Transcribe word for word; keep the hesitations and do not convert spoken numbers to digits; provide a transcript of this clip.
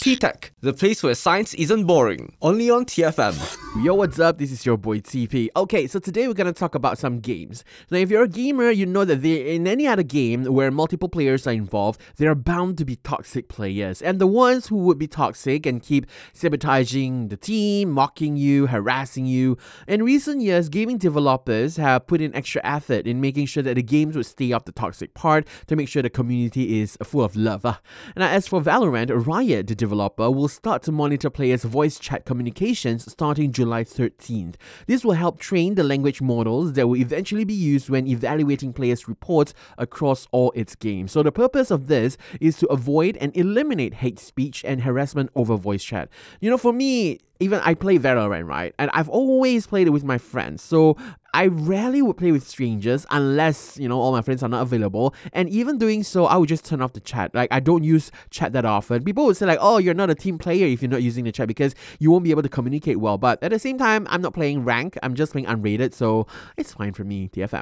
T-Tech, the place where science isn't boring. Only on T F M. Yo, what's up? This is your boy T P. Okay, so today we're gonna talk about some games. Now, if you're a gamer, you know that there, in any other game where multiple players are involved, there are bound to be toxic players. And the ones who would be toxic and keep sabotaging the team, mocking you, harassing you. In recent years, gaming developers have put in extra effort in making sure that the games would stay off the toxic part to make sure the community is full of love. Now, as for Valorant, Riot, the developer, will start to monitor players' voice chat communications starting July thirteenth. This will help train the language models that will eventually be used when evaluating players' reports across all its games. So the purpose of this is to avoid and eliminate hate speech and harassment over voice chat. You know, for me, even I play Valorant, right? And I've always played it with my friends. So I rarely would play with strangers unless, you know, all my friends are not available. And even doing so, I would just turn off the chat. Like, I don't use chat that often. People would say like, oh, you're not a team player if you're not using the chat because you won't be able to communicate well. But at the same time, I'm not playing rank. I'm just playing unrated. So it's fine for me, T F M.